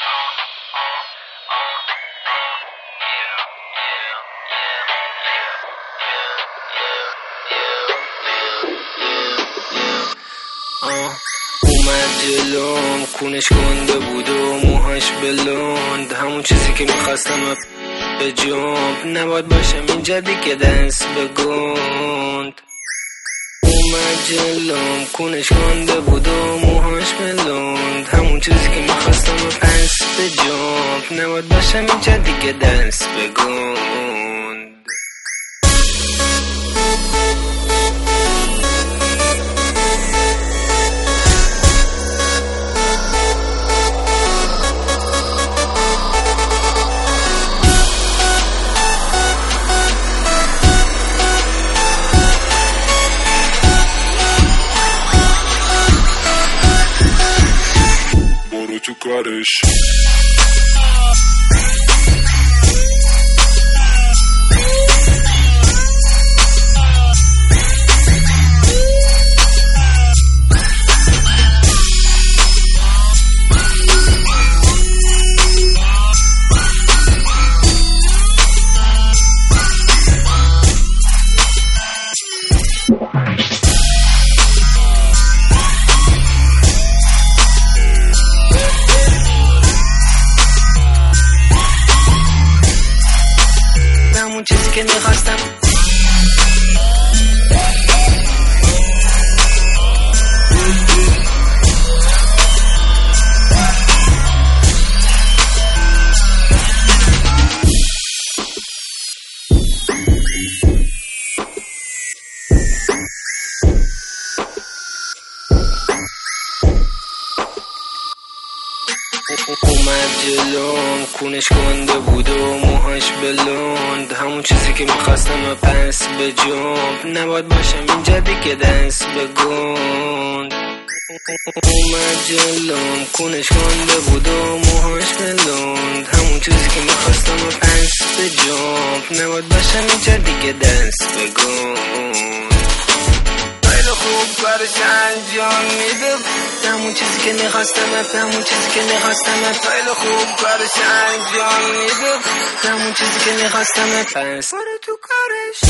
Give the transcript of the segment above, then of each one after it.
اومد جلوم کونش گنده بود و موهاش بلند، همون چیزی که میخواستم به جنب نباید باشم اینجا دیگه دست بگند. اومد جلوم کونش گنده بود و موهاش بلند، همون چیزی که میخواستم پس به جنب نباید باشم اینجا دیگه دست بگند. تو کارش همون چیزی که میخواستم اومد جلوم کونش گنده بود و موهاش بلند، همون چیزی که میخواستم پس به جنب نباید باشم اینجا دیگه دست بگند. اومد جلوم کونش گنده بود و موهاش بلند، همون چیزی که میخواستم پس به جنب نباید باشم اینجا دیگه دست بگند. خیلی خوب کارش انجام میده، همون چیزی که میخواستم همون چیزی که میخواستم خیلی خوب کارش انجام میده، همون چیزی که میخواستم پس برو تو کارش.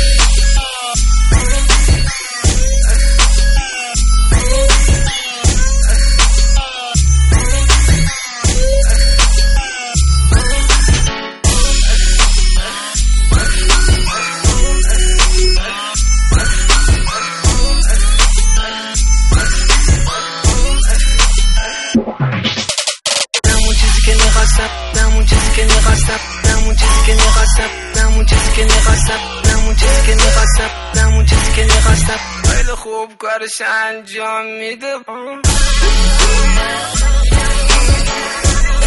همون چیزی که میخواستم همون چیزی که میخواستم همون چیزی که میخواستم همون چیزی که میخواستم همون چیزی که میخواستم خیلی خوب کارش انجام میده.